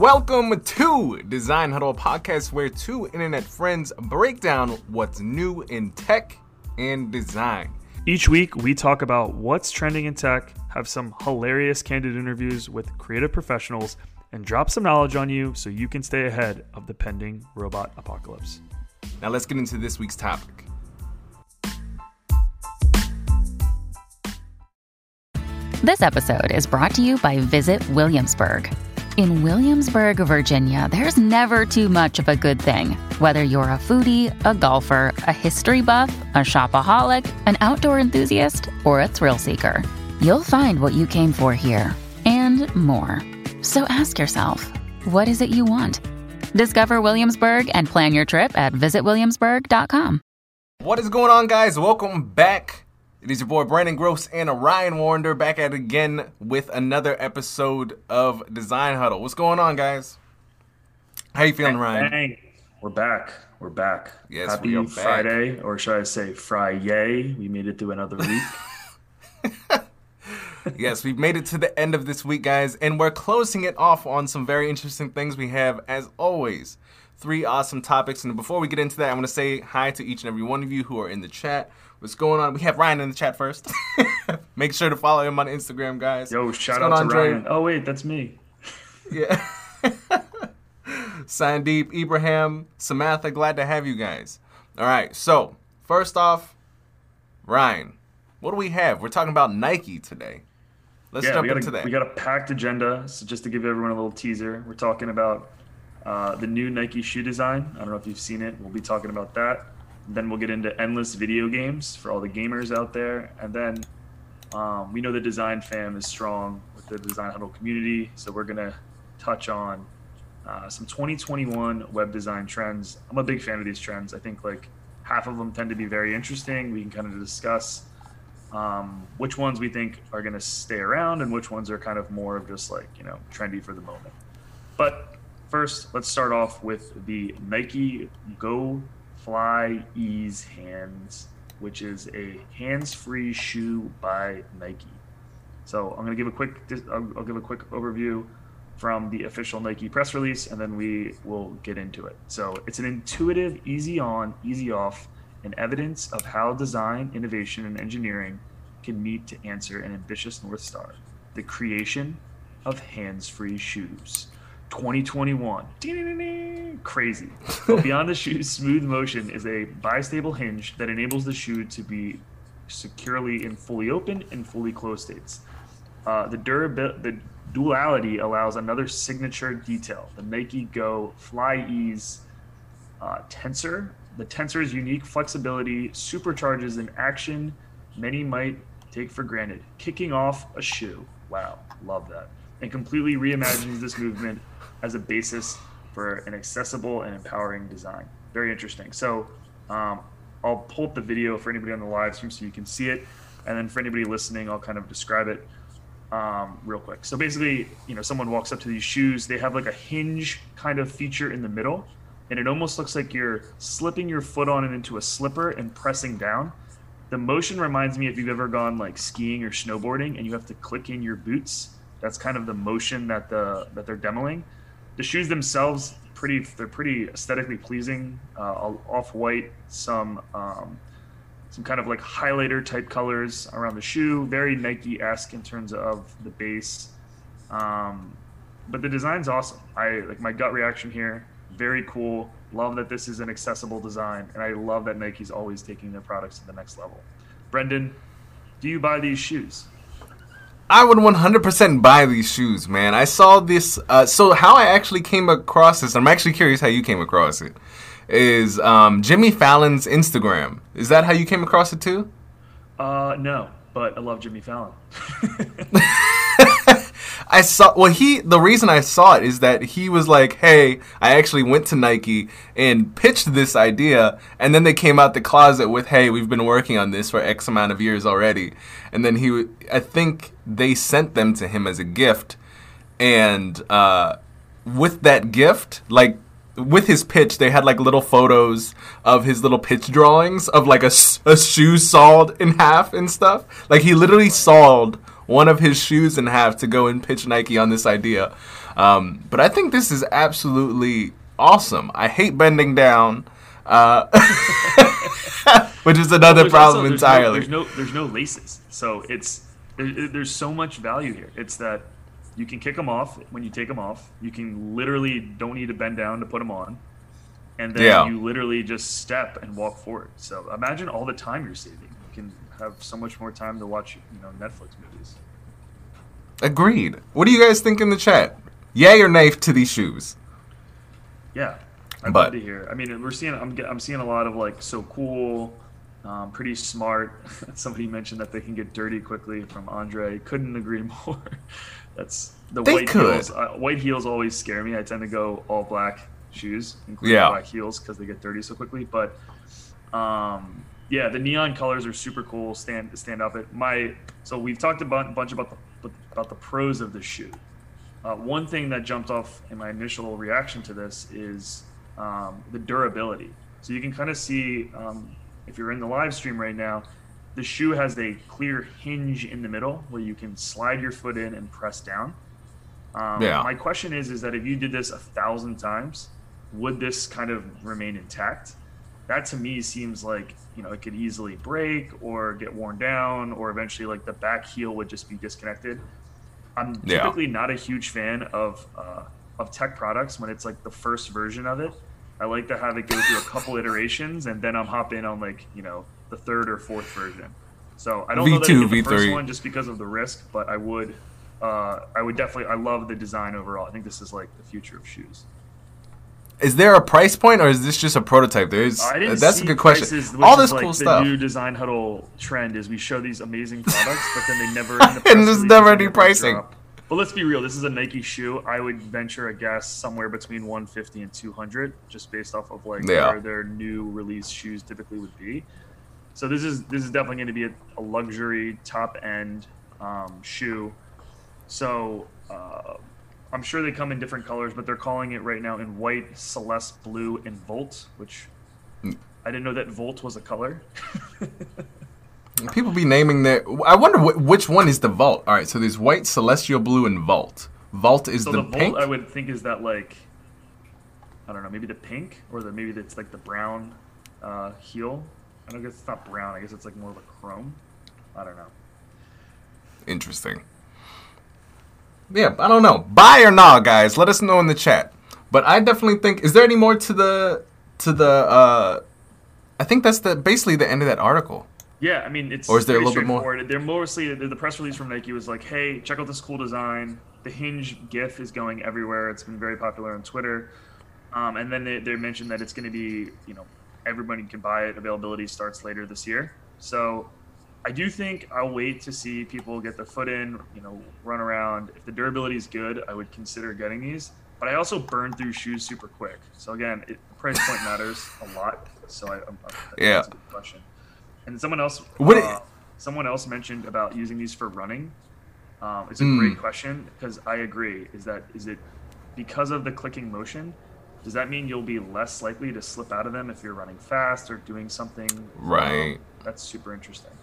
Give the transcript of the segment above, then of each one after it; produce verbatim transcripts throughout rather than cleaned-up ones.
Welcome to Design Huddle, podcast where two internet friends break down what's new in tech and design. Each week, we talk about what's trending in tech, have some hilarious candid interviews with creative professionals, and drop some knowledge on you so you can stay ahead of the pending robot apocalypse. Now let's get into this week's topic. This episode is brought to you by Visit Williamsburg. In Williamsburg, Virginia, there's never too much of a good thing. Whether you're a foodie, a golfer, a history buff, a shopaholic, an outdoor enthusiast, or a thrill seeker, you'll find what you came for here and more. So ask yourself, what is it you want? Discover Williamsburg and plan your trip at visit williamsburg dot com. What is going on, guys? Welcome back. It is your boy Brandon Gross and Ryan Warner back at it again with another episode of Design Huddle. What's going on, guys? How you feeling, Ryan? Bang. We're back. We're back. Yes, Happy we are back. Friday, or should I say Fry-yay. We made it through another week. Yes, we've made it to the end of this week, guys, and we're closing it off on some very interesting things. We have, as always, three awesome topics. And before we get into that, I want to say hi to each and every one of you who are in the chat. What's going on? We have Ryan in the chat first. Make sure to follow him on Instagram, guys. Yo, shout What's out to on, Ryan. Dre? Oh, wait, that's me. Yeah. Sandeep, Ibrahim, Samantha, glad to have you guys. All right, so first off, Ryan, what do we have? We're talking about Nike today. Let's yeah, jump we got into a, that. We got a packed agenda. So just to give everyone a little teaser, we're talking about uh, the new Nike shoe design. I don't know if you've seen it. We'll be talking about that. Then we'll get into endless video games for all the gamers out there. And then um, we know the design fam is strong with the Design Huddle community. So we're going to touch on uh, some twenty twenty-one web design trends. I'm a big fan of these trends. I think like half of them tend to be very interesting. We can kind of discuss um, which ones we think are going to stay around and which ones are kind of more of just like, you know, trendy for the moment. But first, let's start off with the Nike Go Fly Ease Hands, which is a hands-free shoe by Nike. So I'm going to give a quick, I'll, I'll give a quick overview from the official Nike press release, and then we will get into it. So it's an intuitive, easy on, easy off, and evidence of how design, innovation, and engineering can meet to answer an ambitious North Star: the creation of hands-free shoes. twenty twenty-one. Crazy. But beyond the shoe's smooth motion is a bistable hinge that enables the shoe to be securely in fully open and fully closed states. Uh, the durability, the duality allows another signature detail: the Nike Go Fly Ease uh, tensor. The tensor's unique flexibility supercharges an action many might take for granted: kicking off a shoe. Wow, love that. And completely reimagines this movement as a basis for an accessible and empowering design. Very interesting. So um, I'll pull up the video for anybody on the live stream so you can see it. And then for anybody listening, I'll kind of describe it um, real quick. So basically, you know, someone walks up to these shoes. They have like a hinge kind of feature in the middle. And it almost looks like you're slipping your foot on it into a slipper and pressing down. The motion reminds me if you've ever gone like skiing or snowboarding and you have to click in your boots. That's kind of the motion that the that they're demoing. The shoes themselves, pretty they're pretty aesthetically pleasing. Uh, off-white, some um, some kind of like highlighter type colors around the shoe. Very Nike-esque in terms of the base. Um, but the design's awesome. I like my gut reaction here. Very cool. Love that this is an accessible design, and I love that Nike's always taking their products to the next level. Brendan, do you buy these shoes? I would one hundred percent buy these shoes, man. I saw this. Uh, so how I actually came across this, I'm actually curious how you came across it, is um, Jimmy Fallon's Instagram. Is that how you came across it too? Uh, no, but I love Jimmy Fallon. I saw, well, he, the reason I saw it is that he was like, hey, I actually went to Nike and pitched this idea, and then they came out the closet with, hey, we've been working on this for X amount of years already. And then he, I think they sent them to him as a gift, and uh, with that gift, like, with his pitch, they had like little photos of his little pitch drawings of like a, a shoe sawed in half and stuff. Like he literally sawed one of his shoes in half to go and pitch Nike on this idea. Um, but I think this is absolutely awesome. I hate bending down, uh, which is another well, problem also, there's entirely. No, there's no there's no laces, so it's there, there's so much value here. It's that you can kick them off when you take them off. You can literally don't need to bend down to put them on, and then Yeah. you literally just step and walk forward. So imagine all the time you're saving. You can have so much more time to watch, you know, Netflix movies. Agreed. What do you guys think in the chat? Yay or nay to these shoes? Yeah, I'd But- love to hear. I mean, we're seeing. I'm get- I'm seeing a lot of like so cool, um, pretty smart. Somebody mentioned that they can get dirty quickly from Andre. Couldn't agree more. That's the They white could. heels. Uh, white heels always scare me. I tend to go all black shoes, including Yeah. black heels, because they get dirty so quickly. But um, yeah, the neon colors are super cool. Stand stand up. It my so we've talked about a bunch about the about the pros of the shoe. Uh, one thing that jumped off in my initial reaction to this is um, the durability. So you can kind of see, um, if you're in the live stream right now, the shoe has a clear hinge in the middle where you can slide your foot in and press down. Um, Yeah. My question is, is that if you did this a thousand times, would this kind of remain intact? That to me seems like, you know, it could easily break or get worn down, or eventually like the back heel would just be disconnected. I'm Yeah. typically not a huge fan of uh, of tech products when it's like the first version of it. I like to have it go through a couple iterations, and then I'm hopping on like, you know, the third or fourth version. So I don't know that I V two, get the V first three. one just because of the risk, but I would uh, I would definitely. I love the design overall. I think this is like the future of shoes. Is there a price point, or is this just a prototype? There's I didn't that's see a good question. prices, which All is this like cool the stuff. new design huddle trend is we show these amazing products, but then they never. In the And press there's releases, never they any pricing. drop. But let's be real. This is a Nike shoe. I would venture a guess somewhere between one fifty and two hundred, just based off of like Yeah. where their new release shoes typically would be. So this is this is definitely going to be a, a luxury top end um, shoe. So uh, I'm sure they come in different colors, but they're calling it right now in white, celeste blue, and volt, which Mm. I didn't know that volt was a color. People be naming their. I wonder wh- which one is the Vault. All right, so there's white, celestial blue, and Vault. Vault is So the, the, pink. volt I would think is that like, I don't know, maybe the pink, or the maybe it's like the brown uh, heel. I don't guess it's not brown. I guess it's like more of a chrome. I don't know. Interesting. Yeah, I don't know. Buy or not, guys? Let us know in the chat. But I definitely think. Is there any more to the to the? uh I think that's the basically the end of that article. Yeah, I mean, it's Or is there a very little bit more? straightforward. They're mostly the, the press release from Nike was like, "Hey, check out this cool design." The hinge GIF is going everywhere. It's been very popular on Twitter. Um, and then they, they mentioned that it's going to be, you know, everybody can buy it. Availability starts later this year. So I do think I'll wait to see people get their foot in, you know, run around. If the durability is good, I would consider getting these. But I also burn through shoes super quick. So again, it, the price point matters a lot. So I, I'm, I'm, Yeah. that's a good question. And someone else, What uh, it- someone else mentioned about using these for running. Um, it's a Mm. great question because I agree. Is that is it because of the clicking motion? Does that mean you'll be less likely to slip out of them if you're running fast or doing something? Right. Um, that's super interesting.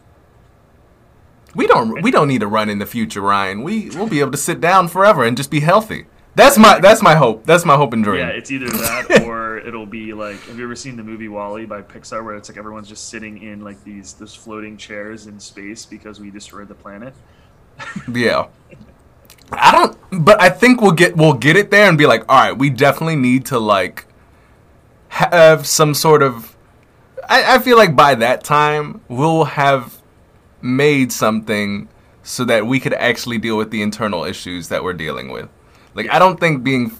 We don't we don't need to run in the future, Ryan. We we'll be able to sit down forever and just be healthy. That's my that's my hope. That's my hope and dream. Yeah, it's either that or it'll be like, have you ever seen the movie WALL-E by Pixar, where it's like everyone's just sitting in like these those floating chairs in space because we destroyed the planet? Yeah. I don't but I think we'll get we'll get it there and be like, all right, we definitely need to like have some sort of I, I feel like by that time we'll have made something so that we could actually deal with the internal issues that we're dealing with. Like, Yeah. I don't think being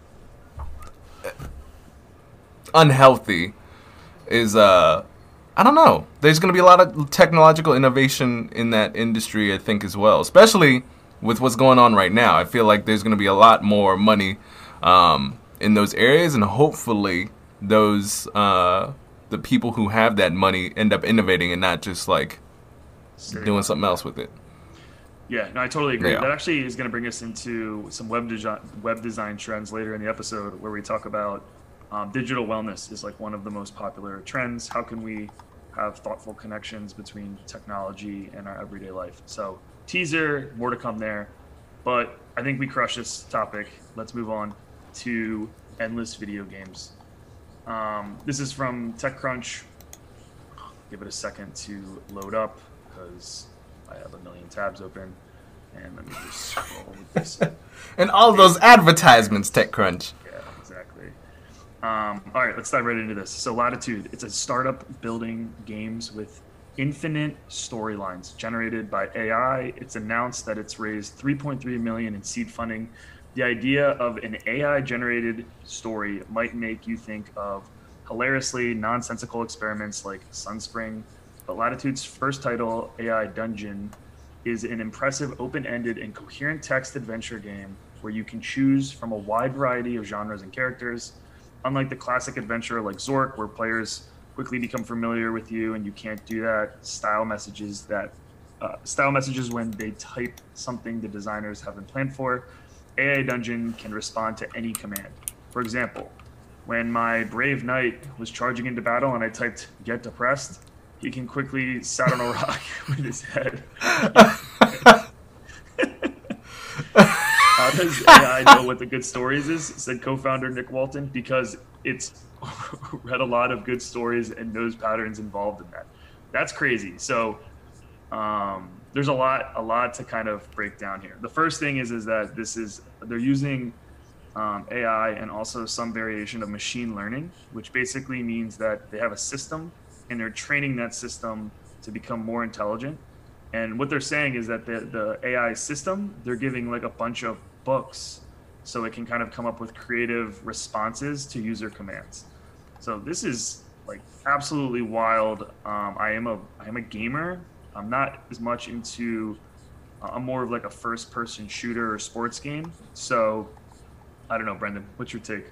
unhealthy is uh I don't know. There's going to be a lot of technological innovation in that industry, I think, as well. Especially with what's going on right now. I feel like there's going to be a lot more money um, in those areas, and hopefully those uh, the people who have that money end up innovating and not just like Sitting doing on- something else with it. Yeah, no, I totally agree. Yeah. That actually is going to bring us into some web design web design trends later in the episode, where we talk about um, digital wellness is like one of the most popular trends. How can we have thoughtful connections between technology and our everyday life. So teaser, more to come there. But I think we crushed this topic. Let's move on to endless video games. Um, this is from TechCrunch. Give it a second to load up because I have a million tabs open. And let me just scroll with this. And all those advertisements, TechCrunch. Yeah, exactly. Um, all right, let's dive right into this. So Latitude, it's a startup building games with infinite storylines generated by A I. It's announced that it's raised three point three million dollars in seed funding. The idea of an A I-generated story might make you think of hilariously nonsensical experiments like Sunspring, but Latitude's first title, A I Dungeon, is an impressive open-ended and coherent text adventure game where you can choose from a wide variety of genres and characters. Unlike the classic adventure like Zork, where players quickly become familiar with you and you can't do that, style messages that uh, style messages when they type something the designers haven't planned for, A I Dungeon can respond to any command. For example, when my brave knight was charging into battle and I typed "get depressed," he can quickly sat on a rock with his head. How does A I know what the good stories is? Said co-founder Nick Walton, because it's read a lot of good stories and knows patterns involved in that. That's crazy. So um, there's a lot, a lot to kind of break down here. The first thing is, is that this is they're using um, A I and also some variation of machine learning, which basically means that they have a system and they're training that system to become more intelligent. And what they're saying is that the, the A I system, they're giving like a bunch of books so it can kind of come up with creative responses to user commands. So this is like absolutely wild. Um, I am a I am a gamer. I'm not as much into, uh, I'm more of like a first person shooter or sports game. So I don't know, Brendan, what's your take?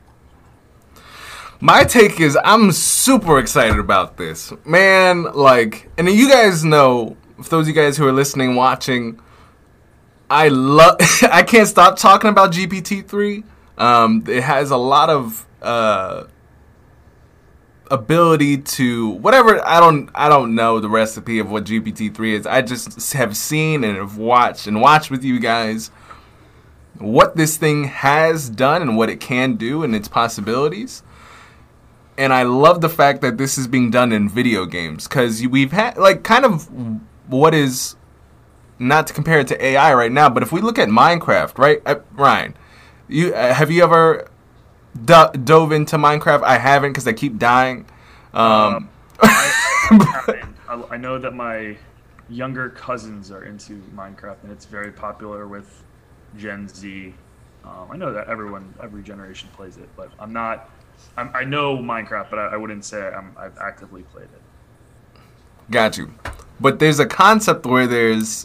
My take is I'm super excited about this. Man, like, and you guys know, for those of you guys who are listening, watching, I love, I can't stop talking about G P T three. Um, it has a lot of uh, ability to, whatever, I don't, I don't know the recipe of what G P T three is. I just have seen and have watched and watched with you guys what this thing has done and what it can do and its possibilities. And I love the fact that this is being done in video games, because we've had, like, kind of what is, not to compare it to A I right now, but if we look at Minecraft, right? Uh, Ryan, you uh, have you ever do- dove into Minecraft? I haven't, because I keep dying. Um, um, I, I, haven't. I, I know that my younger cousins are into Minecraft, and it's very popular with Gen Z. Um, I know that everyone, every generation plays it, but I'm not. I'm, I know Minecraft, but I, I wouldn't say I'm, I've actively played it. Got you. But there's a concept where there's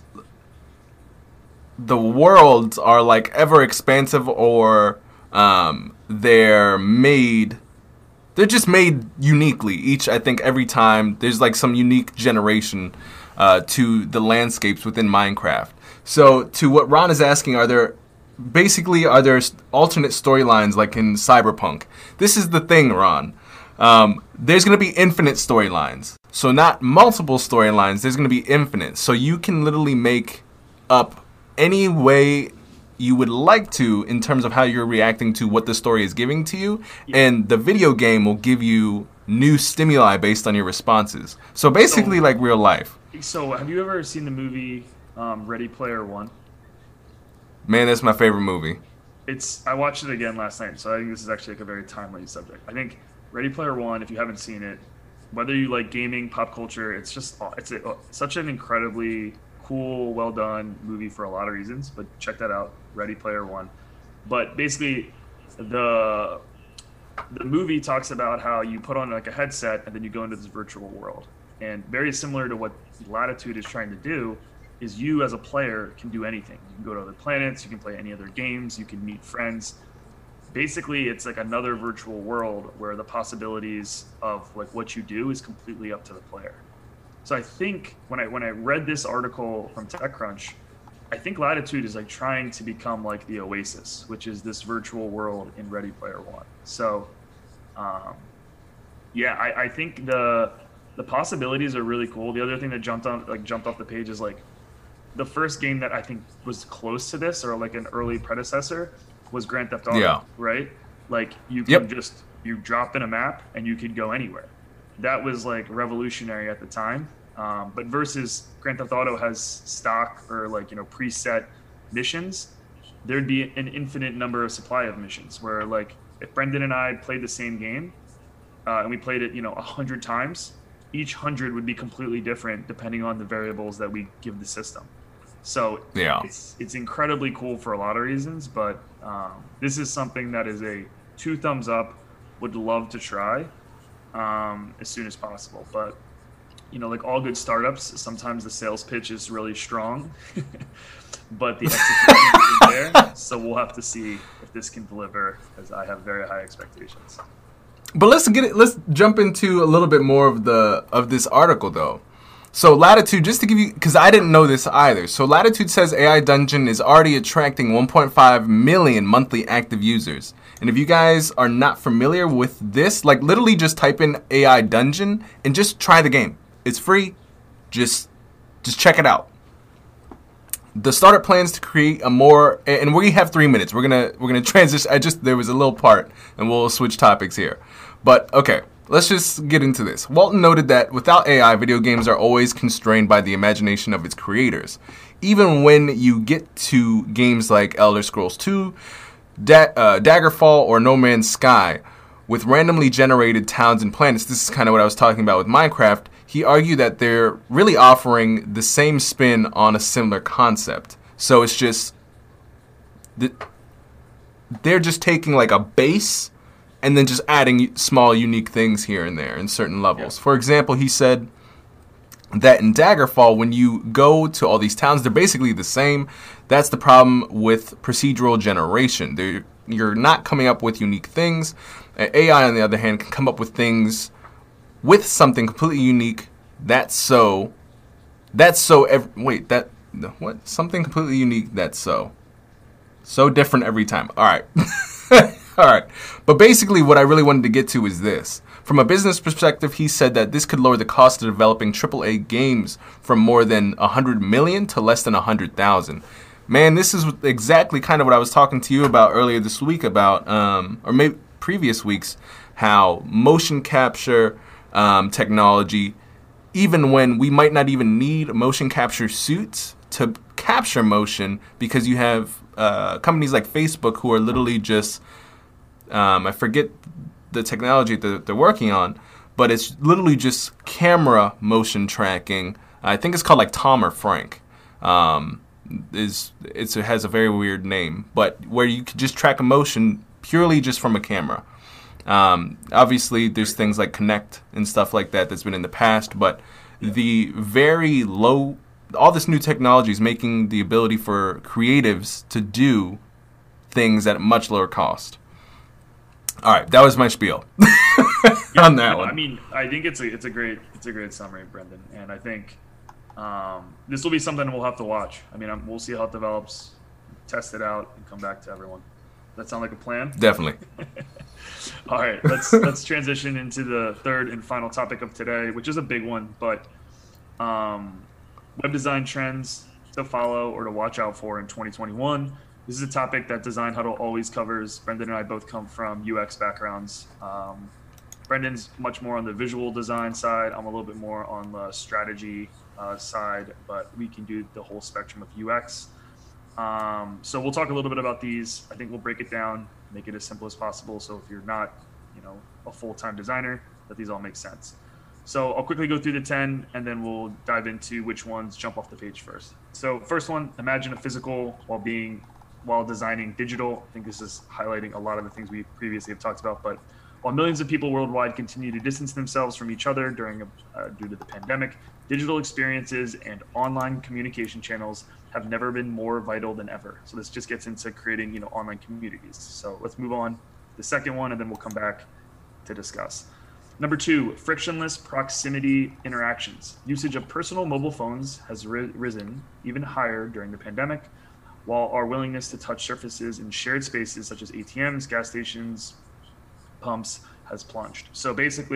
the worlds are like ever expansive, or um, they're made. They're just made uniquely. Each, I think, every time there's like some unique generation uh, to the landscapes within Minecraft. So, to what Ron is asking, are there basically are there alternate storylines like in Cyberpunk? This is the thing, Ron. Um, there's going to be infinite storylines. So not multiple storylines. There's going to be infinite. So you can literally make up any way you would like to in terms of how you're reacting to what the story is giving to you. Yeah. And the video game will give you new stimuli based on your responses. So basically so, like real life. So have you ever seen the movie um, Ready Player One? Man, that's my favorite movie. It's I watched it again last night, so I think this is actually like a very timely subject. I think Ready Player One, if you haven't seen it, whether you like gaming, pop culture, it's just it's a, such an incredibly cool, well done movie for a lot of reasons. But check that out, Ready Player One. But basically, the the movie talks about how you put on like a headset and then you go into this virtual world, and very similar to what Latitude is trying to do. Is you as a player can do anything. You can go to other planets, you can play any other games, you can meet friends. Basically, it's like another virtual world where the possibilities of like what you do is completely up to the player. So I think when I when I read this article from TechCrunch, I think Latitude is like trying to become like the Oasis, which is this virtual world in Ready Player One. So um, yeah, I, I think the the possibilities are really cool. The other thing that jumped on like jumped off the page is like the first game that I think was close to this, or like an early predecessor, was Grand Theft Auto. Yeah. Right? Like you can Yep. just you drop in a map and you could go anywhere. That was like revolutionary at the time. Um, but versus Grand Theft Auto has stock or like you know preset missions, there'd be an infinite number of supply of missions. Where like if Brendan and I played the same game, uh, and we played it you know a hundred times, each hundred would be completely different depending on the variables that we give the system. So Yeah. it's it's incredibly cool for a lot of reasons, but um, this is something that is a two thumbs up. Would love to try um, as soon as possible, but you know, like all good startups, sometimes the sales pitch is really strong, but the execution isn't there. So we'll have to see if this can deliver, as I have very high expectations. But let's get it. Let's jump into a little bit more of the of this article, though. So Latitude, just to give you, because I didn't know this either. So Latitude says A I Dungeon is already attracting one point five million monthly active users. And if you guys are not familiar with this, like literally just type in A I Dungeon and just try the game. It's free. Just just check it out. The startup plans to create a more, and we have three minutes. We're gonna we're gonna transition. I just there was a little part, and we'll switch topics here. But okay, let's just get into this. Walton noted that without A I, video games are always constrained by the imagination of its creators. Even when you get to games like Elder Scrolls two, da- uh, Daggerfall, or No Man's Sky, with randomly generated towns and planets, this is kind of what I was talking about with Minecraft. He argued that they're really offering the same spin on a similar concept. So it's just, they're just taking like a base and then just adding small unique things here and there in certain levels. Yeah. For example, he said that in Daggerfall, when you go to all these towns, they're basically the same. That's the problem with procedural generation. They're, you're not coming up with unique things. A I, on the other hand, can come up with things with something completely unique. That's so. That's so. Ev- wait, that what? Something completely unique. That's so. So different every time. All right, all right. But basically, what I really wanted to get to is this. From a business perspective, he said that this could lower the cost of developing triple A games from more than a hundred million to less than a hundred thousand. Man, this is exactly kind of what I was talking to you about earlier this week about, um, or maybe previous weeks, how motion capture um, technology, even when we might not even need motion capture suits to capture motion, because you have uh, companies like Facebook who are literally just, um, I forget the technology that they're working on, but it's literally just camera motion tracking. I think it's called like Tom or Frank. Um, is it's, it has a very weird name, but where you could just track a motion purely just from a camera. Um, obviously, there's things like Kinect and stuff like that that's been in the past, but the very low, all this new technology is making the ability for creatives to do things at a much lower cost. All right, that was my spiel on that no, one. I mean, I think it's a it's a great it's a great summary, Brendan, and I think um, this will be something we'll have to watch. I mean, I'm, we'll see how it develops, test it out, and come back to everyone. Does that sound like a plan? Definitely. All right, let's let's transition into the third and final topic of today, which is a big one, but um, web design trends to follow or to watch out for in twenty twenty-one. This is a topic that Design Huddle always covers. Brendan and I both come from U X backgrounds. Um, Brendan's much more on the visual design side. I'm a little bit more on the strategy uh, side, but we can do the whole spectrum of U X. Um, so we'll talk a little bit about these. I think we'll break it down, make it as simple as possible. So if you're not, you know, a full-time designer, that these all make sense. So I'll quickly go through the ten, and then we'll dive into which ones jump off the page first. So first one, imagine a physical while being while designing digital. I think this is highlighting a lot of the things we previously have talked about, but while millions of people worldwide continue to distance themselves from each other during a, uh, due to the pandemic, digital experiences and online communication channels have never been more vital than ever. So this just gets into creating, you know, online communities. So let's move on to the second one, and then we'll come back to discuss. Number two, frictionless proximity interactions. Usage of personal mobile phones has ri- risen even higher during the pandemic, while our willingness to touch surfaces in shared spaces such as A T Ms, gas stations, pumps has plunged. So basically,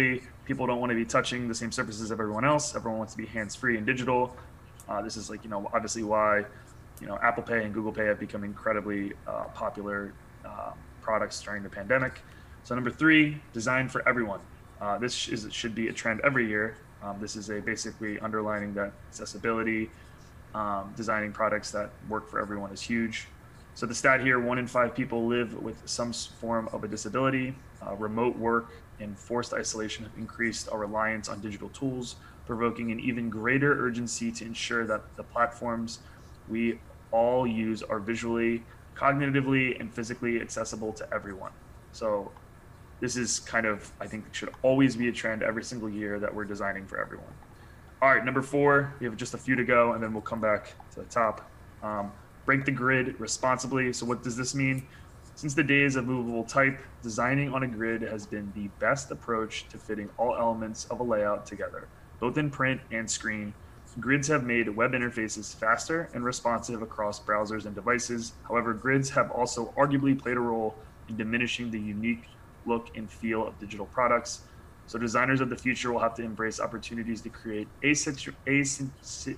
People don't want to be touching the same surfaces as everyone else. Everyone wants to be hands-free and digital. Uh, this is like, you know, obviously why, you know, Apple Pay and Google Pay have become incredibly uh, popular uh, products during the pandemic. So number three, design for everyone. Uh, this is, should be a trend every year. Um, this is a basically underlining that accessibility, um, designing products that work for everyone is huge. So the stat here, one in five people live with some form of a disability. Uh, remote work and forced isolation have increased our reliance on digital tools, provoking an even greater urgency to ensure that the platforms we all use are visually, cognitively, and physically accessible to everyone. So this is kind of, I think, should always be a trend every single year that we're designing for everyone. All right, number four, we have just a few to go, and then we'll come back to the top. Um, break the grid responsibly. So what does this mean? Since the days of movable type, designing on a grid has been the best approach to fitting all elements of a layout together, both in print and screen. Grids have made web interfaces faster and responsive across browsers and devices. However, grids have also arguably played a role in diminishing the unique look and feel of digital products. So designers of the future will have to embrace opportunities to create asymmetri- asym-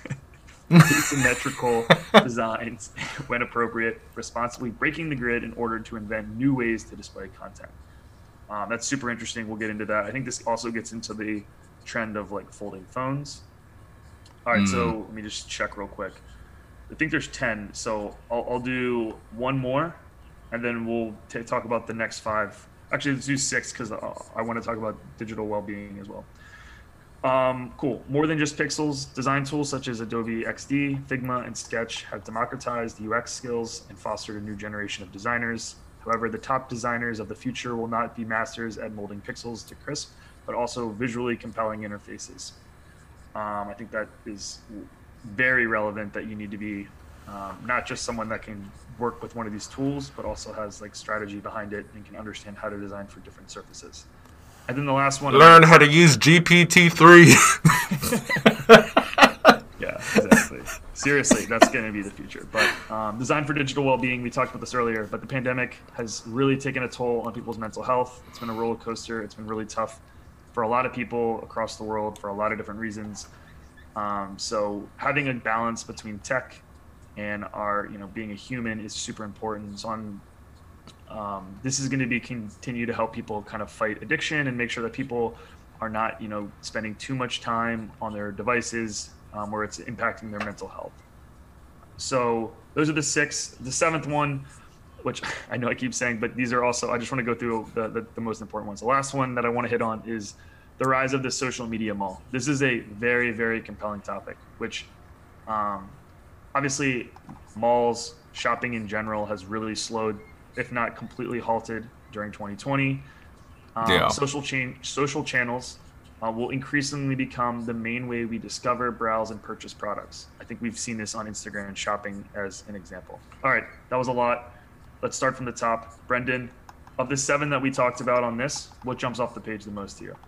asymmetrical designs when appropriate, responsibly breaking the grid in order to invent new ways to display content. Um, that's super interesting. We'll get into that. I think this also gets into the trend of like folding phones. All right, mm. so let me just check real quick. I think there's ten, so I'll, I'll do one more, and then we'll t- talk about the next five. Actually, let's do six because I want to talk about digital well-being as well. Um, cool. More than just pixels, design tools such as Adobe X D, Figma, and Sketch have democratized U X skills and fostered a new generation of designers. However, the top designers of the future will not be masters at molding pixels to crisp, but also visually compelling interfaces. Um, I think that is very relevant, that you need to be um, not just someone that can work with one of these tools, but also has like strategy behind it and can understand how to design for different surfaces. And then the last one, learn how to use G P T three. Yeah, exactly. Seriously, that's going to be the future. But um, design for digital well-being, we talked about this earlier, but the pandemic has really taken a toll on people's mental health. It's been a roller coaster. It's been really tough for a lot of people across the world for a lot of different reasons. Um, so having a balance between tech and our, you know, being a human is super important. So I'm Um, this is going to be continue to help people kind of fight addiction and make sure that people are not, you know, spending too much time on their devices um, where it's impacting their mental health. So those are the six. The seventh one, which I know I keep saying, but these are also, I just want to go through the, the, the most important ones. The last one that I want to hit on is the rise of the social media mall. This is a very, very compelling topic, which um, obviously malls, shopping in general has really slowed, if not completely halted, during twenty twenty. Um, yeah. Social chain, social channels uh, will increasingly become the main way we discover, browse, and purchase products. I think we've seen this on Instagram and shopping as an example. All right, that was a lot. Let's start from the top. Brendan, of the seven that we talked about on this, what jumps off the page the most to you?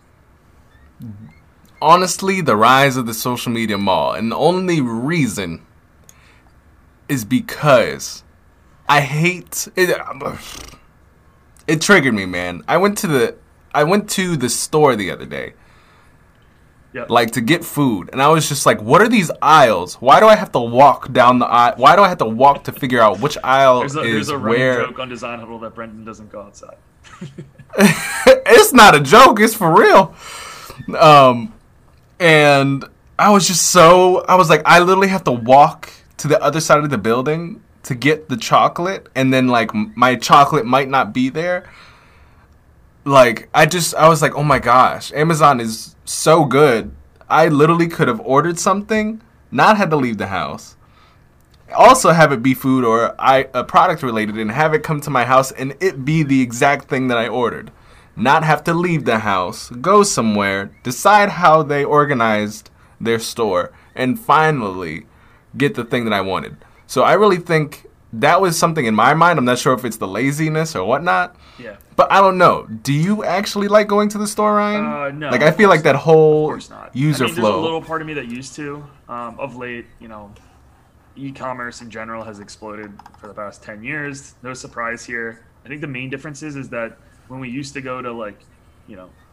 Honestly, the rise of the social media mall. And the only reason is because I hate it. It triggered me, man. I went to the I went to the store the other day, yeah, like to get food, and I was just like, "What are these aisles? Why do I have to walk down the aisle? Why do I have to walk to figure out which aisle there's a, is there's a running where?" joke on Design Huddle that Brendan doesn't go outside. It's not a joke. It's for real. Um, and I was just so I was like, I literally have to walk to the other side of the building to get the chocolate, and then like my chocolate might not be there. Like I just I was like, oh my gosh, Amazon is so good. I literally could have ordered something, not had to leave the house, also have it be food or I a product related, and have it come to my house and it be the exact thing that I ordered. Not have to leave the house, go somewhere, decide how they organized their store, and finally get the thing that I wanted. So I really think that was something in my mind. I'm not sure if it's the laziness or whatnot. Yeah. But I don't know. Do you actually like going to the store, Ryan? Uh, no. Like, I feel like that whole Of course not. user I mean, flow. There's a little part of me that used to. Um, of late, you know, e-commerce in general has exploded for the past ten years. No surprise here. I think the main difference is, is that when we used to go to, like, you know,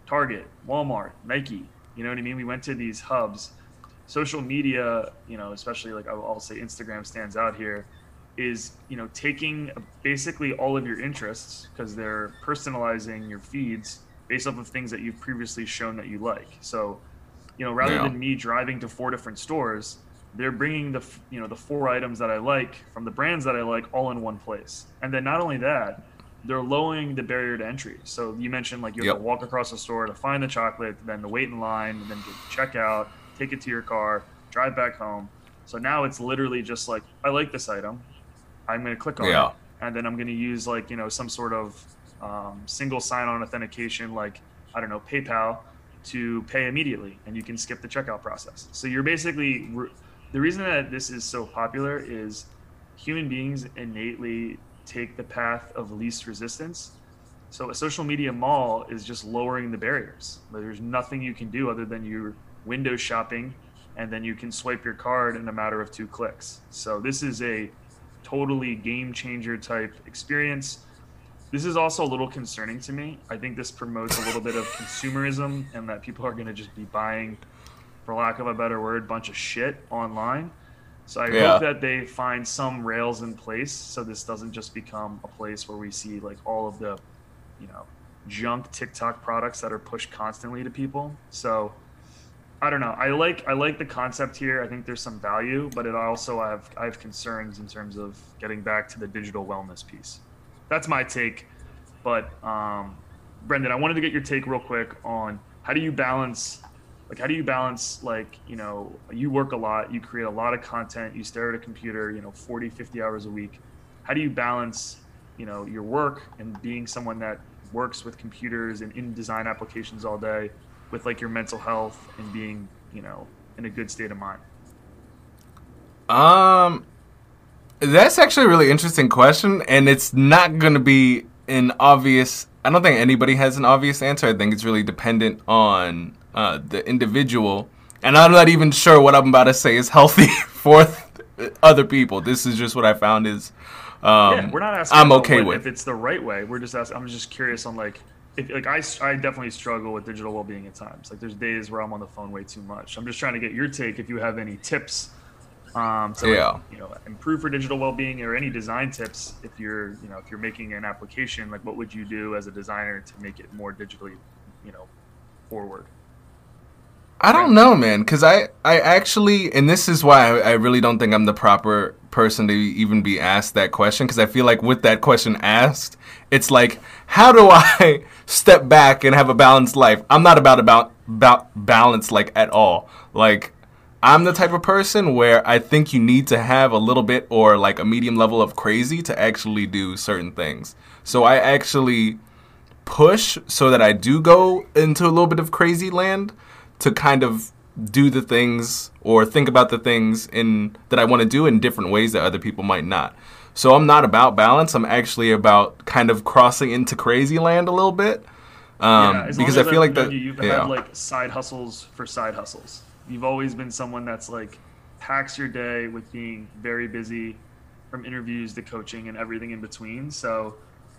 Target, Walmart, Nike. You know what I mean? We went to these hubs. Social media, you know, especially like I'll, I'll say Instagram stands out here, is, you know, taking basically all of your interests because they're personalizing your feeds based off of things that you've previously shown that you like. So, you know, rather Yeah. than me driving to four different stores, they're bringing the, you know, the four items that I like from the brands that I like all in one place. And then not only that, they're lowering the barrier to entry. So you mentioned like you have Yep. to walk across the store to find the chocolate, then to wait in line, and then get check out, take it to your car, drive back home. So now it's literally just like, I like this item, I'm going to click on Yeah. it, and then I'm going to use like, you know, some sort of um, single sign-on authentication, like, I don't know, PayPal, to pay immediately, and you can skip the checkout process. So you're basically, the reason that this is so popular is human beings innately take the path of least resistance. So a social media mall is just lowering the barriers. There's nothing you can do other than you're window shopping, and then you can swipe your card in a matter of two clicks. So this is a totally game changer type experience. This is also a little concerning to me. I think this promotes a little bit of consumerism, and that people are going to just be buying, for lack of a better word, bunch of shit online. So I Yeah. hope that they find some rails in place so this doesn't just become a place where we see like all of the, you know, junk TikTok products that are pushed constantly to people. So I don't know. I like I like the concept here. I think there's some value, but it also I have I have concerns in terms of getting back to the digital wellness piece. That's my take. But um, Brendan, I wanted to get your take real quick on how do you balance, like how do you balance like, you know, you work a lot, you create a lot of content, you stare at a computer, you know, forty, fifty hours a week. How do you balance, you know, your work and being someone that works with computers and in design applications all day with like your mental health and being, you know, in a good state of mind? Um, that's actually a really interesting question, and it's not going to be an obvious. I don't think anybody has an obvious answer. I think it's really dependent on uh, the individual, and I'm not even sure what I'm about to say is healthy for th- other people. This is just what I found is. Um, yeah, we're not asking I'm about okay what, with. if it's the right way. We're just asking, I'm just curious on like, if, like I, I definitely struggle with digital well-being at times. Like there's days where I'm on the phone way too much. I'm just trying to get your take if you have any tips um, to Yeah. like, you know, improve for digital well-being, or any design tips. If you're, you know, if you're making an application, like what would you do as a designer to make it more digitally, you know, forward? I don't know, man, because I, I actually, and this is why I, I really don't think I'm the proper person to even be asked that question, because I feel like with that question asked, it's like, how do I step back and have a balanced life? I'm not about about, about balance, like, at all. Like, I'm the type of person where I think you need to have a little bit or, like, a medium level of crazy to actually do certain things. So I actually push so that I do go into a little bit of crazy land, to kind of do the things or think about the things in that I want to do in different ways that other people might not. So I'm not about balance. I'm actually about kind of crossing into crazy land a little bit. Um, yeah, as because long as I feel I've like that, known you, you've yeah. had like side hustles for side hustles. You've always been someone that's like packs your day with being very busy, from interviews to coaching and everything in between. So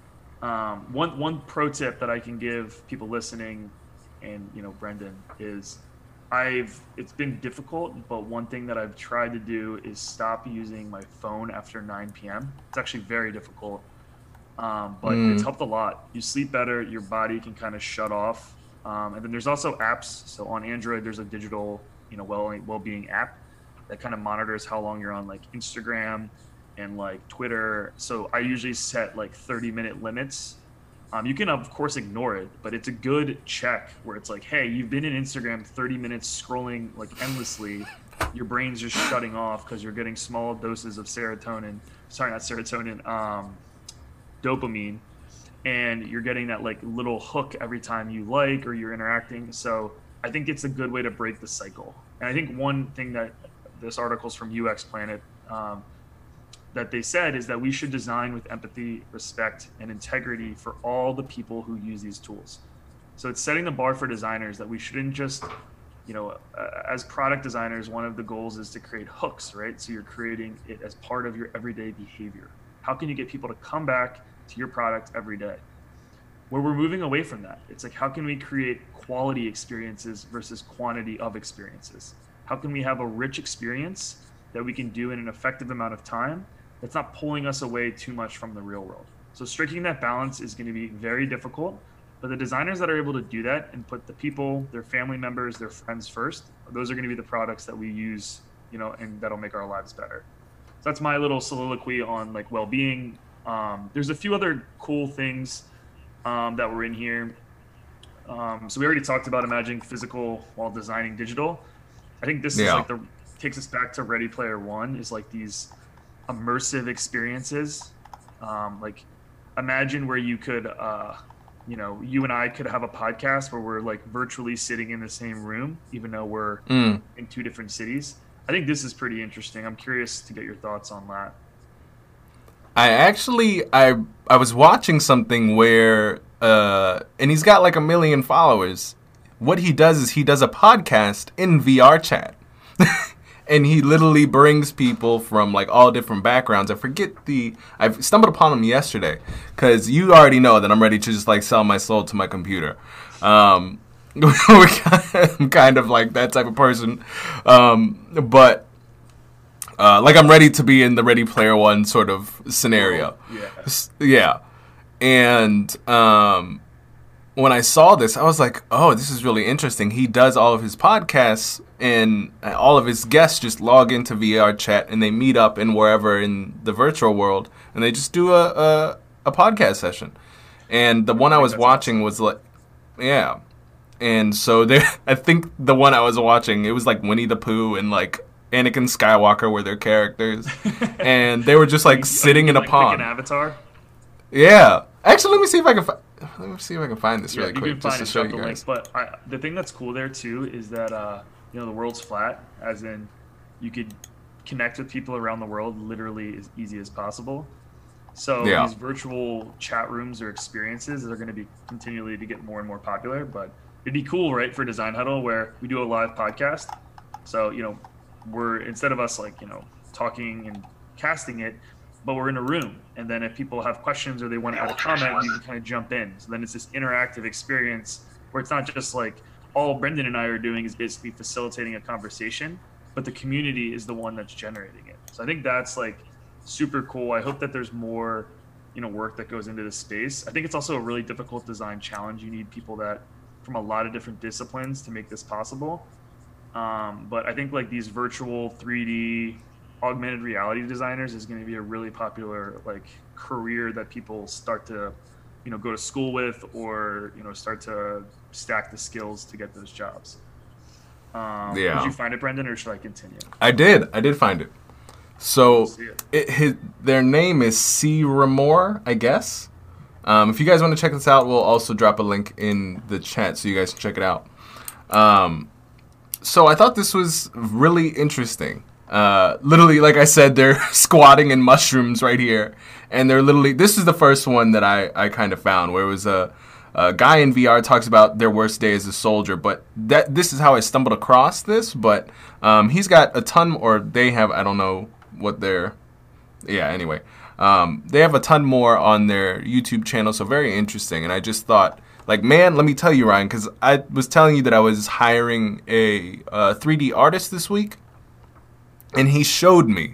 um, one one pro tip that I can give people listening, and you know, Brendan, is I've it's been difficult, but one thing that I've tried to do is stop using my phone after nine p.m. It's actually very difficult, um, but Mm. it's helped a lot. You sleep better, your body can kind of shut off, um, and then there's also apps. So on Android, there's a digital, you know, well well-being app that kind of monitors how long you're on like Instagram and like Twitter. So I usually set like thirty minute limits. Um, you can, of course, ignore it, but it's a good check where it's like, hey, you've been in Instagram thirty minutes scrolling like endlessly. Your brain's just shutting off because you're getting small doses of serotonin. Sorry, not serotonin, um, dopamine. And you're getting that like little hook every time you like or you're interacting. So I think it's a good way to break the cycle. And I think one thing that this article's from U X Planet, um, that they said is that we should design with empathy, respect, and integrity for all the people who use these tools. So it's setting the bar for designers that we shouldn't just, you know, uh, as product designers, one of the goals is to create hooks, right? So you're creating it as part of your everyday behavior. How can you get people to come back to your product every day? Where we're moving away from that. It's like, how can we create quality experiences versus quantity of experiences? How can we have a rich experience that we can do in an effective amount of time that's not pulling us away too much from the real world? So striking that balance is going to be very difficult, but the designers that are able to do that and put the people, their family members, their friends first, those are going to be the products that we use, you know, and that'll make our lives better. So that's my little soliloquy on like well-being. Um, there's a few other cool things um, that were in here. Um, so we already talked about imagining physical while designing digital. I think this yeah. is like the takes us back to Ready Player One, is like these immersive experiences. Um, like imagine where you could, uh, you know, you and I could have a podcast where we're like virtually sitting in the same room, even though we're mm. in two different cities. I think this is pretty interesting. I'm curious to get your thoughts on that. I actually, I I was watching something where, uh, and he's got like a million followers. What he does is he does a podcast in V R chat. And he literally brings people from like all different backgrounds. I forget the, I stumbled upon him yesterday because you already know that I'm ready to just like sell my soul to my computer. Um, I'm kind of like that type of person. Um, but uh, like I'm ready to be in the Ready Player One sort of scenario. Yeah. Yeah. And um, when I saw this, I was like, oh, this is really interesting. He does all of his podcasts, and all of his guests just log into V R chat, and they meet up in wherever in the virtual world, and they just do a a, a podcast session. And the one I was watching was like, yeah. And so there, I think the one I was watching, it was like Winnie the Pooh and like Anakin Skywalker were their characters, and they were just like sitting in a like pond. Pick an avatar. Yeah. Actually, let me see if I can. Fi- let me see if I can find this yeah, really you quick can just find to it, show the you guys. link. But I, the thing that's cool there too is that uh, you know the world's flat, as in you could connect with people around the world literally as easy as possible. So yeah. these virtual chat rooms or experiences are going to be continually to get more and more popular. But it'd be cool, right, for Design Huddle where we do a live podcast. So you know, we're instead of us like you know talking and casting it, but we're in a room, and then if people have questions or they want to add a comment, you can kind of jump in. So then it's this interactive experience where it's not just like all Brendan and I are doing is basically facilitating a conversation, but the community is the one that's generating it. So I think that's like super cool. I hope that there's more, you know, work that goes into this space. I think it's also a really difficult design challenge. You need people that from a lot of different disciplines to make this possible. Um, but I think like these virtual three D augmented reality designers is going to be a really popular like career that people start to, you know, go to school with, or, you know, start to stack the skills to get those jobs. Um, yeah. Did you find it, Brendan, or should I continue? I did. I did find it. So it. It, his, their name is C. Ramore, I guess. Um, if you guys want to check this out, we'll also drop a link in the chat so you guys can check it out. Um, so I thought this was really interesting. Uh, literally, like I said, they're squatting in mushrooms right here. And they're literally, this is the first one that I, I kind of found, where it was a, a guy in V R talks about their worst day as a soldier. But that this is how I stumbled across this. But um, he's got a ton, or they have, I don't know what they're, yeah, anyway. Um, they have a ton more on their YouTube channel, so very interesting. And I just thought, like, man, let me tell you, Ryan, because I was telling you that I was hiring a uh, three D artist this week. And he showed me.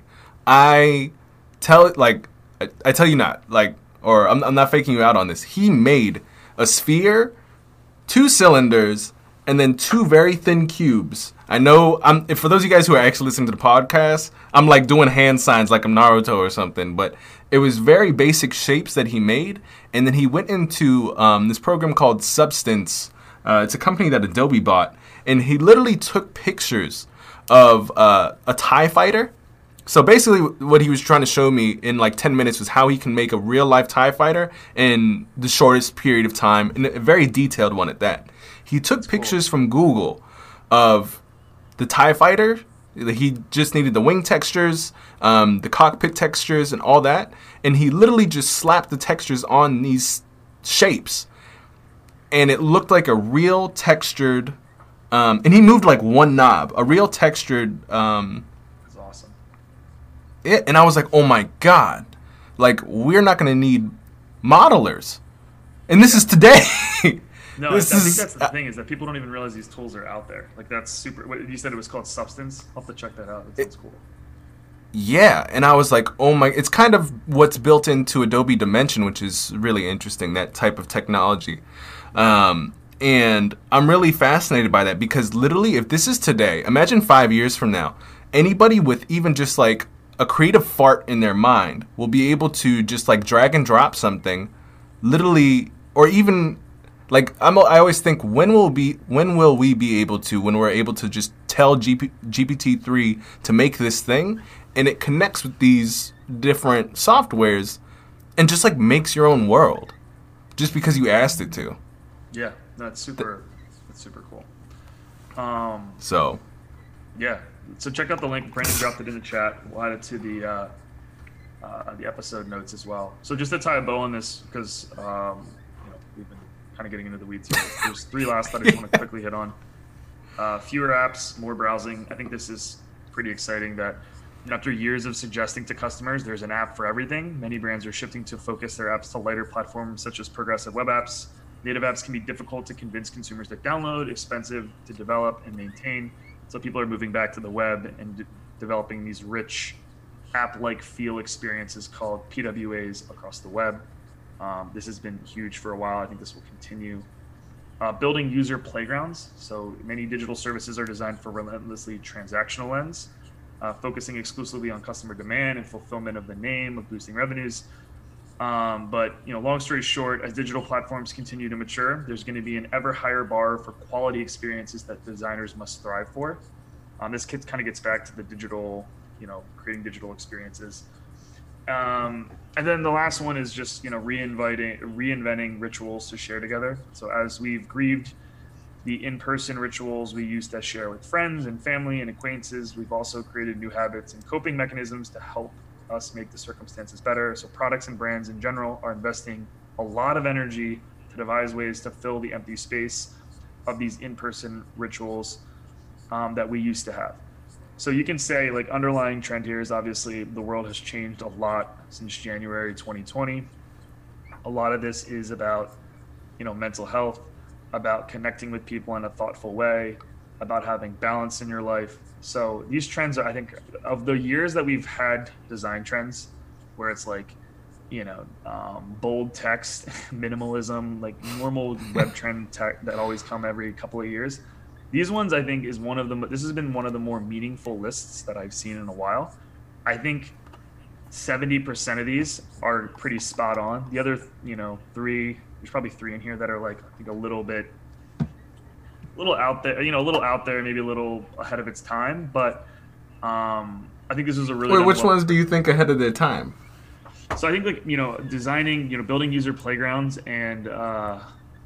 I tell it like I, I tell you not like, or I'm, I'm not faking you out on this. He made a sphere, two cylinders, and then two very thin cubes. I know. I'm if for those of you guys who are actually listening to the podcast, I'm like doing hand signs like I'm Naruto or something. But it was very basic shapes that he made, and then he went into um, this program called Substance. Uh, it's a company that Adobe bought, and he literally took pictures of uh, a TIE fighter. So basically what he was trying to show me in like ten minutes was how he can make a real life TIE fighter in the shortest period of time, and a very detailed one at that. He took That's pictures cool. from Google of the TIE fighter. He just needed the wing textures, um, the cockpit textures, and all that. And he literally just slapped the textures on these shapes. And it looked like a real textured... Um, and he moved like one knob, a real textured... Um, That's awesome. It, and I was like, oh my God. Like, we're not going to need modelers. And this is today. No, This I, I think is- that's the thing is that people don't even realize these tools are out there. Like that's super. What, you said it was called Substance. I'll have to check that out. That sounds cool. Yeah, and I was like, oh my, it's kind of what's built into Adobe Dimension, which is really interesting, that type of technology. Um, and I'm really fascinated by that because literally, if this is today, imagine five years from now, anybody with even just like a creative fart in their mind will be able to just like drag and drop something, literally, or even like I'm, I always think when will be when will we be able to when we're able to just tell G P, G P T three to make this thing, and it connects with these different softwares, and just like makes your own world, just because you asked it to. Yeah, that's super. That's super cool. Um, So, yeah. So check out the link. Brandon dropped it in the chat. We'll add it to the uh, uh, the episode notes as well. So just to tie a bow on this, because um, you know we've been kind of getting into the weeds here. There's three last that I just want to quickly hit on. Uh, fewer apps, more browsing. I think this is pretty exciting that after years of suggesting to customers there's an app for everything, many brands are shifting to focus their apps to lighter platforms such as progressive web apps. Native apps can be difficult to convince consumers to download, expensive to develop and maintain. So people are moving back to the web and d- developing these rich app-like feel experiences called P W As across the web. Um, this has been huge for a while. I think this will continue. Uh, building user playgrounds. So many digital services are designed for relentlessly transactional lens, uh, focusing exclusively on customer demand and fulfillment of the name of boosting revenues. Um, but you know, long story short, as digital platforms continue to mature, there's going to be an ever higher bar for quality experiences that designers must strive for. Um, this kind of gets back to the digital, you know, creating digital experiences. Um, and then the last one is just, you know, reinviting, reinventing rituals to share together. So as we've grieved the in-person rituals we used to share with friends and family and acquaintances, we've also created new habits and coping mechanisms to help us make the circumstances better. So products and brands in general are investing a lot of energy to devise ways to fill the empty space of these in-person rituals um, that we used to have. So you can say like underlying trend here is obviously the world has changed a lot since January twenty twenty. A lot of this is about, you know, mental health, about connecting with people in a thoughtful way, about having balance in your life. So these trends are, I think, of the years that we've had design trends where it's like, you know, um, bold text, minimalism, like normal web trend tech that always come every couple of years. These ones, I think, is one of the, this has been one of the more meaningful lists that I've seen in a while. I think seventy percent of these are pretty spot on. The other, you know, three, there's probably three in here that are like, I think a little bit, a little out there, you know, a little out there, maybe a little ahead of its time. But um, I think this is a really. wait, which well- ones do you think ahead of their time? So I think like, you know, designing, you know, building user playgrounds and uh,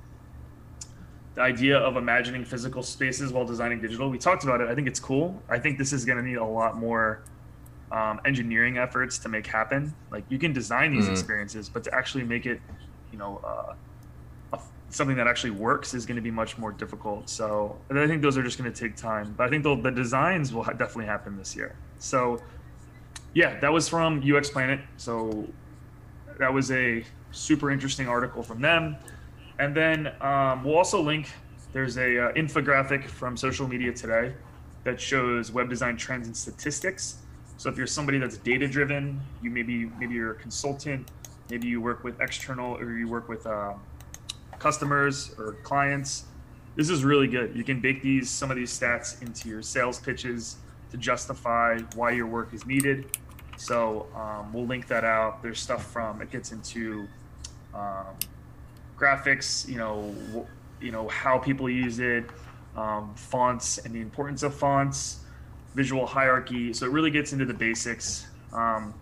the idea of imagining physical spaces while designing digital. We talked about it. I think it's cool. I think this is going to need a lot more um, engineering efforts to make happen. Like you can design these Mhm. experiences, but to actually make it, you know, uh, a, something that actually works is going to be much more difficult. So and I think those are just going to take time. But I think the, the designs will ha- definitely happen this year. So yeah, that was from U X Planet. So that was a super interesting article from them. And then um, we'll also link, there's a uh, infographic from Social Media Today that shows web design trends and statistics. So if you're somebody that's data driven, you maybe maybe you're a consultant, maybe you work with external or you work with uh, customers or clients. This is really good. You can bake these some of these stats into your sales pitches to justify why your work is needed. So um, we'll link that out. There's stuff from, it gets into um, graphics, you know, w- you know, how people use it, um, fonts and the importance of fonts, visual hierarchy. So it really gets into the basics. Um,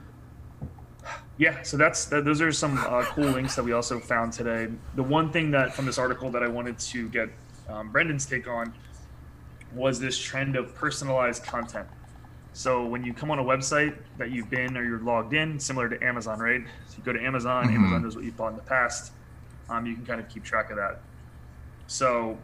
yeah, so that's that, those are some uh, cool links that we also found today. The one thing that from this article that I wanted to get um, Brendan's take on was this trend of personalized content. So when you come on a website that you've been or you're logged in, similar to Amazon, right? So you go to Amazon, Mhm. Amazon knows what you've bought in the past. Um, you can kind of keep track of that. So,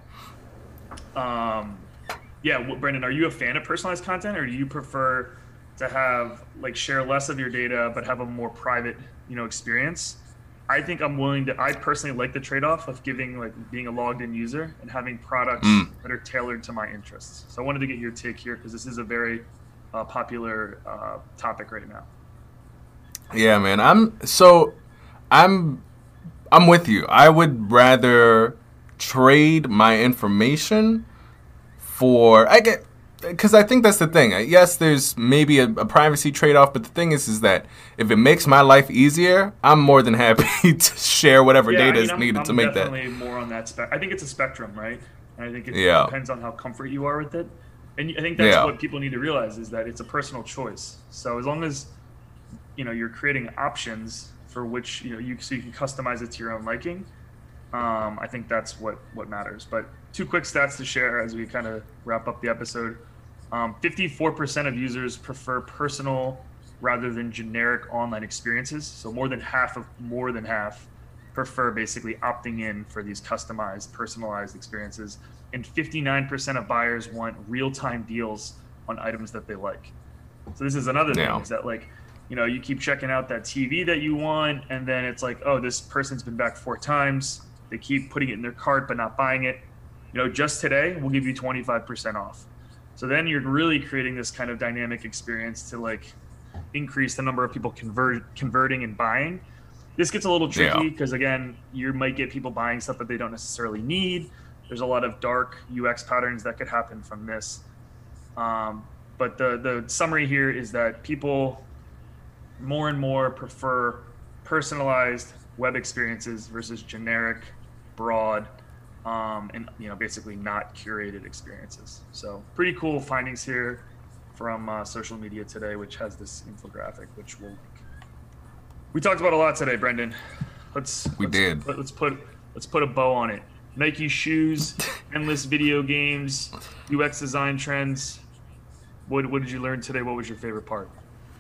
um, yeah, well, Brendan, are you a fan of personalized content, or do you prefer to have like share less of your data but have a more private, you know, experience? I think I'm willing to. I personally like the trade-off of giving like being a logged-in user and having products Mm. that are tailored to my interests. So I wanted to get your take here because this is a very uh, popular uh, topic right now. Yeah, man. I'm so I'm I'm with you. I would rather trade my information for I get because I think that's the thing. Yes, there's maybe a, a privacy trade-off, but the thing is, is that if it makes my life easier, I'm more than happy to share whatever Yeah, I data mean, is I'm, needed I'm to make that. definitely more on that spec. I think it's a spectrum, right? And I think it Yeah. depends on how comfort you are with it. And I think that's Yeah. what people need to realize is that it's a personal choice. So as long as you know you're creating options for which you know you so you can customize it to your own liking, um, I think that's what what matters. But two quick stats to share as we kind of wrap up the episode. Um, fifty-four percent of users prefer personal rather than generic online experiences. So more than half of more than half prefer basically opting in for these customized, personalized experiences. And fifty-nine percent of buyers want real-time deals on items that they like. So this is another Yeah. thing is that like, you know, you keep checking out that T V that you want, and then it's like, oh, this person's been back four times. They keep putting it in their cart but not buying it. You know, just today we'll give you twenty-five percent off. So then you're really creating this kind of dynamic experience to like increase the number of people convert converting and buying. This gets a little tricky Yeah. because again, you might get people buying stuff that they don't necessarily need. There's a lot of dark U X patterns that could happen from this. Um, but the the summary here is that people more and more prefer personalized web experiences versus generic, broad, um, and you know basically not curated experiences. So pretty cool findings here from uh, social media today, which has this infographic, which we'll link. We talked about a lot today, Brendan. Let's We let's, did. let- Let's put let's put a bow on it. Nike shoes, endless video games, U X design trends. What what did you learn today? What was your favorite part?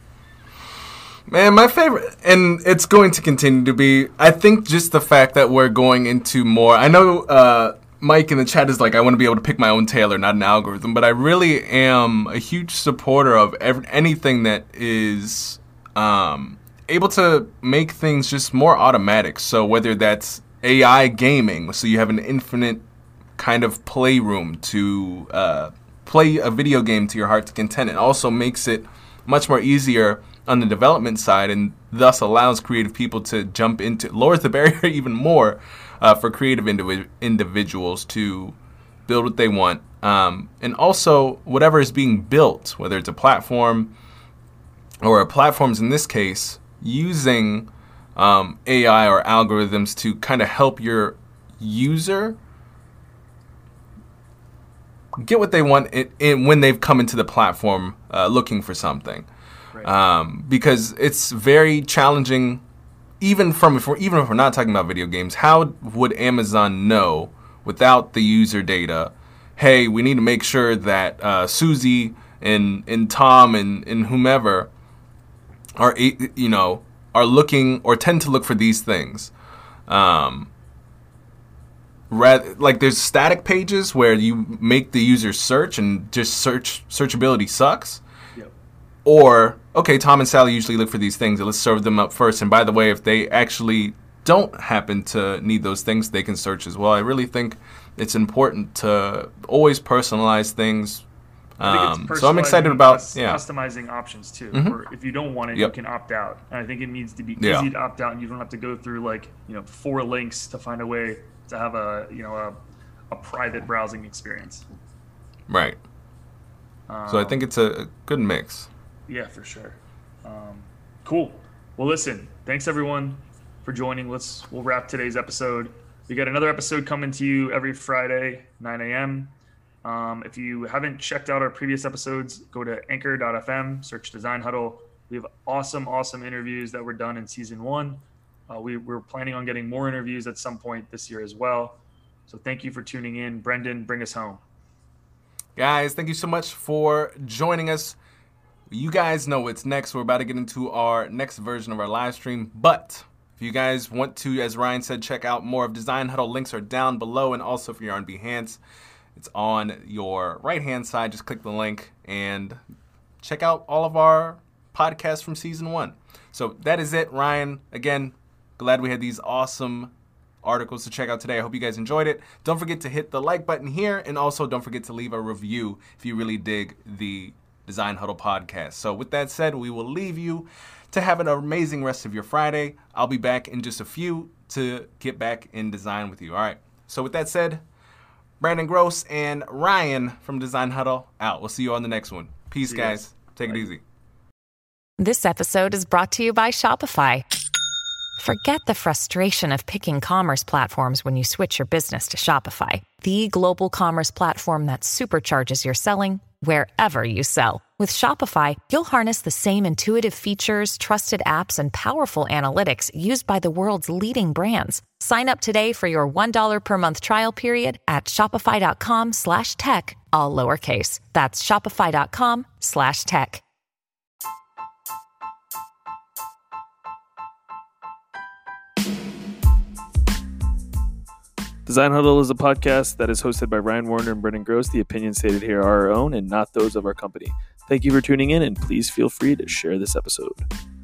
Man, my favorite, and it's going to continue to be, I think just the fact that we're going into more, I know uh, Mike in the chat is like, I want to be able to pick my own tailor, not an algorithm, but I really am a huge supporter of every, anything that is um, able to make things just more automatic. So whether that's A I gaming, so you have an infinite kind of playroom to uh, play a video game to your heart's content, it also makes it much more easier on the development side, and thus allows creative people to jump into, lowers the barrier even more uh, for creative individ- individuals to build what they want. Um, and also, whatever is being built, whether it's a platform or platforms in this case, using um, A I or algorithms to kind of help your user get what they want in, in, when they've come into the platform uh, looking for something. Right. Um, because it's very challenging, even from if we're, even if we're not talking about video games. How would Amazon know without the user data? Hey, we need to make sure that uh, Susie and and Tom and, and whomever are you know are looking or tend to look for these things. Um, rather, like there's static pages where you make the user search and just search searchability sucks. Yep. Or, okay, Tom and Sally usually look for these things, and let's serve them up first. And by the way, if they actually don't happen to need those things, they can search as well. I really think it's important to always personalize things. I think Um, it's so I'm excited personalizing, about, cus- yeah. customizing options too. Mhm. Or if you don't want it, Yep. you can opt out. And I think it needs to be Yeah. easy to opt out, and you don't have to go through like you know four links to find a way to have a you know a, a private browsing experience. Right. Um, So I think it's a, a good mix. Yeah, for sure. Um, cool. Well, listen. Thanks everyone for joining. Let's we'll wrap today's episode. We got another episode coming to you every Friday, nine a.m. Um, if you haven't checked out our previous episodes, go to anchor dot f m, search Design Huddle. We have awesome, awesome interviews that were done in season one. Uh, we, we're planning on getting more interviews at some point this year as well. So thank you for tuning in. Brendan, bring us home. Guys, thank you so much for joining us. You guys know what's next. We're about to get into our next version of our live stream. But if you guys want to, as Ryan said, check out more of Design Huddle, links are down below. And also if you're on Behance, it's on your right-hand side. Just click the link and check out all of our podcasts from season one. So that is it, Ryan. Again, Glad we had these awesome articles to check out today. I hope you guys enjoyed it. Don't forget to hit the like button here, and also don't forget to leave a review if you really dig the Design Huddle podcast. So with that said, we will leave you to have an amazing rest of your Friday. I'll be back in just a few to get back in design with you. All right. So with that said, Brandon Gross and Ryan from Design Huddle out. We'll see you on the next one. Peace, guys. Take it easy. This episode is brought to you by Shopify. Forget the frustration of picking commerce platforms when you switch your business to Shopify, the global commerce platform that supercharges your selling wherever you sell. With Shopify, you'll harness the same intuitive features, trusted apps, and powerful analytics used by the world's leading brands. Sign up today for your one dollar per month trial period at shopify.com slash tech, all lowercase. That's shopify.com slash tech. Design Huddle is a podcast that is hosted by Ryan Warner and Brendan Gross. The opinions stated here are our own and not those of our company. Thank you for tuning in, and please feel free to share this episode.